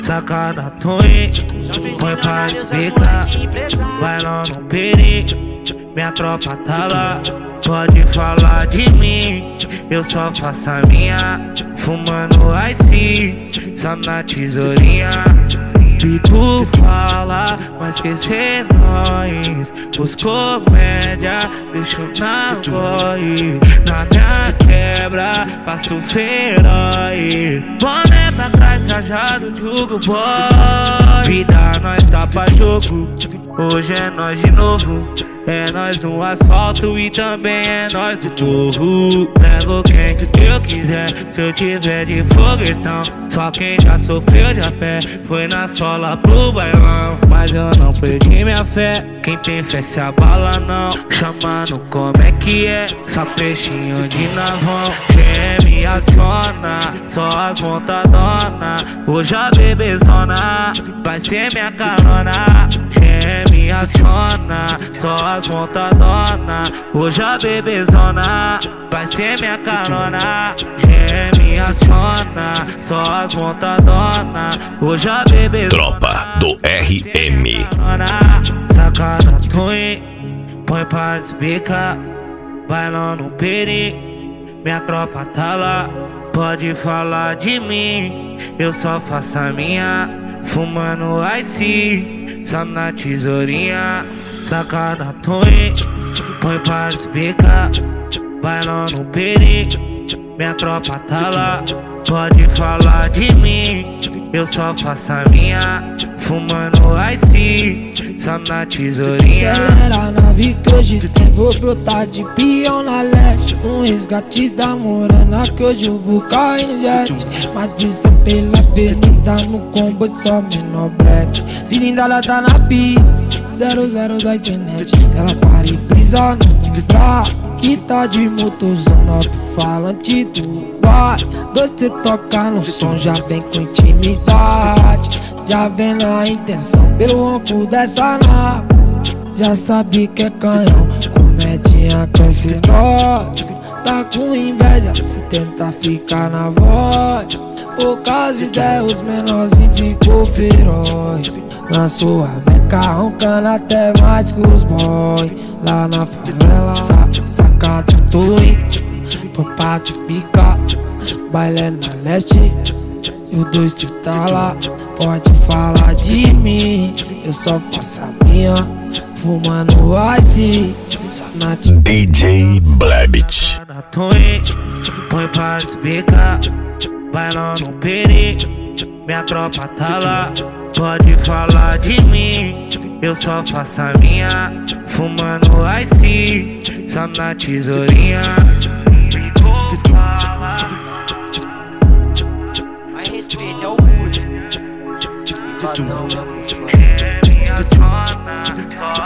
Sacada Twin, põe pra explicar. Vai lá no peri, minha tropa tá lá. Pode falar de mim, eu só faço a minha. Fumando ice, só na tesourinha. E tu fala, mas esquecer nós. Os comédia, deixo na voz. Na minha quebra, faço feroz. Boné pra trás, cajado, jogo boy. Vida, nós tá pra jogo. Hoje é nós de novo. É nós no asfalto e também é nós no morro. Levo quem eu quiser, se eu tiver de foguetão. Só quem já sofreu de a pé foi na sola pro bailão. Mas eu não perdi minha fé, quem tem fé se abala não. Chamando como é que é, só peixinho de navão. Quem me aciona, só as montadona. Hoje a bebezona vai ser minha carona. Quem me aciona, só as montadona. Hoje a bebezona vai ser minha carona. Quem me aciona, só as montadona. Hoje a bebezona. Tropa do RM. Sacada Twin, põe pra despicar. Vai lá no peri, minha tropa tá lá. Pode falar de mim, eu só faço a minha. Fumando ice, só na tesourinha. Sacada Twin, põe pra despicar. Vai lá no peri, minha tropa tá lá. Pode falar de mim, eu só faço a minha. Fumando ice, só na tesourinha. Acelera a nave que hoje tem, vou brotar de peão na leste. Um resgate da morena que hoje eu vou cair em jet. Mas dizem pela avenida no combo só menor black. Cilindra tá na pista, 00 da internet. Ela para e brisa no extra, que tá de motozão, alto-falante do bar. Dois te toca no som, já vem com intimidade. Já vem na intenção, pelo ronco dessa nave. Já sabe que é canhão, comedinha quer ser nós. Tá com inveja, se tenta ficar na voz. Poucas ideias, os menorzinhos ficou feroz. Lançou a meca, roncando até mais que os boys. Lá na favela, sacada Twin, pra te picar. Baile na leste, e o dois te tá lá. Pode falar de mim, eu só faço a minha. Fumando ice, só na DJ Blebit. Põe pra despicar. Vai lá no peri, minha tropa tá lá. Pode falar de mim, eu só faço a minha. Fumando ice, só na tesourinha. Mais respeito é o Moody. Bigodão mesmo do fã.